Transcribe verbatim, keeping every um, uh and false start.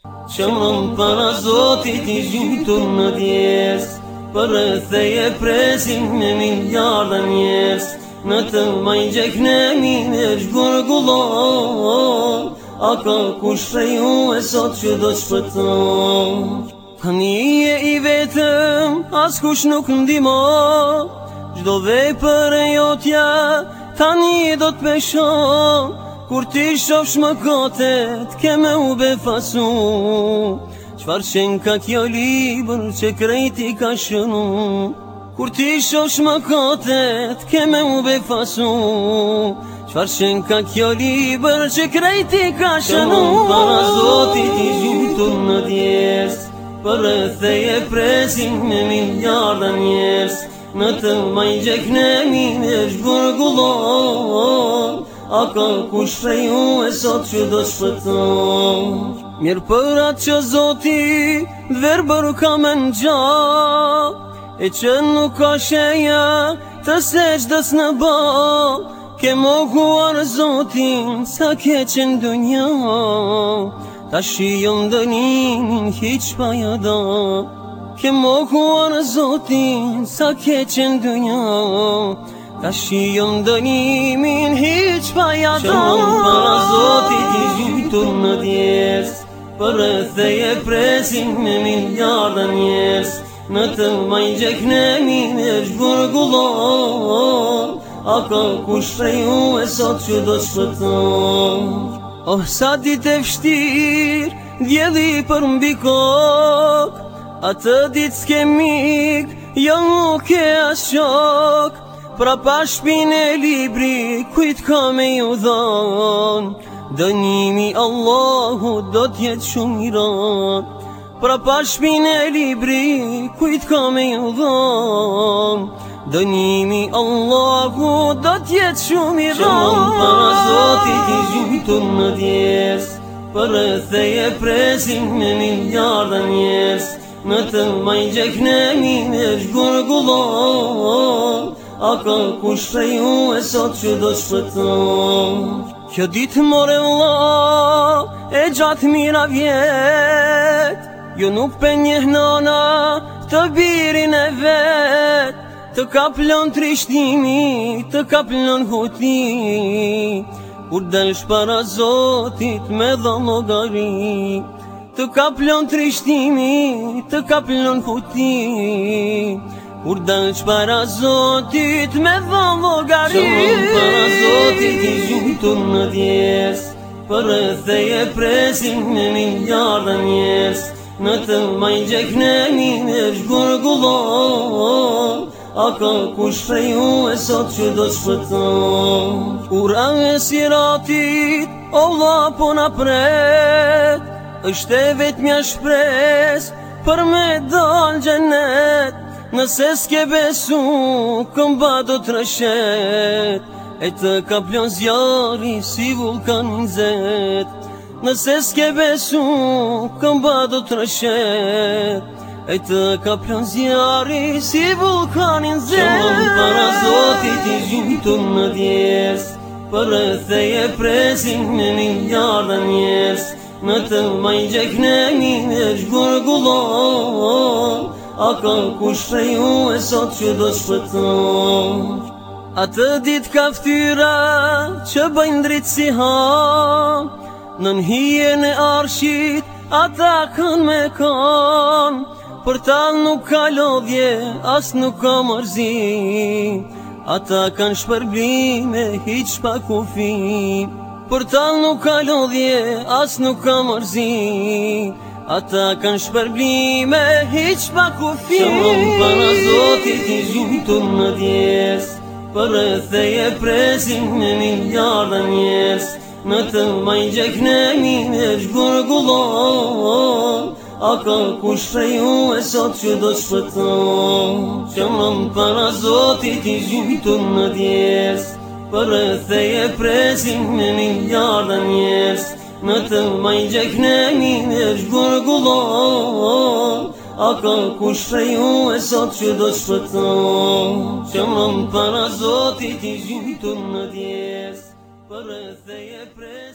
që mron para Zotit I gjytur në djes, për rreth e presim me miljarda njerëz, në të maj gjeknemi me shgurgullon, a ka kush prej juve sot që do shpëton? Tani je I vetëm, as kush nuk ndihmon, çdo vepër e jotja tani do t'peshon, kur ti shofsh mëkatet ke me u befasu, çfarë qen ka kjo libër që krejti ka shënu, kur ti shofsh mëkatet ke me u befasu, çfarë qen ka kjo libër që krejti ka shënu. Që para Zotit I gjytur në djes, për rreth e presim me miljarda njerëz, në të maj gjeknemi me shgurgullon, a ka kush prej juve sot që do shpëton? Mirë për atë që Zoti verbër ka me ngjall, e që nuk ka shenja të sejdës në ball, ke mohuar Zotin sa keq në dunja, ta shijon dënimin hiq pa ja dal, ke mohuar Zotin sa keq në dunja, ta shijon dënimin hiq pa ja dal. Që mron para Zotit I gjytur në djes, për rreth e presim me miljarda njerëz, në të maj gjeknemi me shgurgullon, a ka kush prej juve sot që do shpëton? Oh, sa ditë e vështirë djeli për mbi kokë, atë ditë s'ke mik, jo nuk e as shok, pra pa shpin e libri kujt ka me ju dhon, dënimi Allahu do t'jet shumë I ron, pra pa shpin e libri kujt ka me ju dhon, dënimi Allahu do t'jet shumë I ron. Që mron para Zotit I gjytur në djes, për rreth e presim me miljarda njerëz, në të maj gjeknemi me shgurgullon, a ka kush prej juve sot që do shpëton? Kjo ditë more vlla e gjatë mira vjet, jo nuk pe njeh nana të birin e vet, të ka plon trishtimi, të ka plon huti, kur delsh para Zotit me dhon llogari, të ka plon trishtimi, të ka plon huti, kur delsh para Zotit me dhon llogari. Që mron para Zotit I gjytur në djes, për rreth e presim me miljarda njerëz, në të maj gjeknemi me shgurgullon, a ka kush prej juve sot që do shpëton? Ura e siratit o vlla po na pret, është e vetmja shpres për me dal xhenet, nëse s'ke besu këmba do t'rëshet, e të ka plon zjarri si vulkanin zet, nëse s'ke besu këmba do t'rëshet, e të ka plon zjarri si vulkanin zet. Që mron para Zotit I gjytur në djes, për rreth e presim me miljarda njerëz, në të maj gjeknemi me shgurgullon, a ka kush prej juve sot që do shpëton? Atë dit ka ftyra që bëjnë dritë si han, nën hijen e arshit ata kanë me kan, për tal nuk ka lodhje as nuk ka mërzi, ata kanë shpërblime hiq pa kufi, për tal nuk ka lodhje as nuk ka mërzi, ata kanë shpërblime hiq pa kufi. Që mron para Zotit I gjytur në djes, për rreth e presim me miljarda njerëz, në të maj gjeknemi me shgurgullon, a ka kush prej juve sot që do shpëton? Që mron para Zotit I gjytur në djes, për rreth e presim me miljarda njerëz, në të maj gjeknemi me shgurgullon, a ka kush prej juve sot që do shpëton? Që mron para Zotit I gjytur në djes, për rreth e presim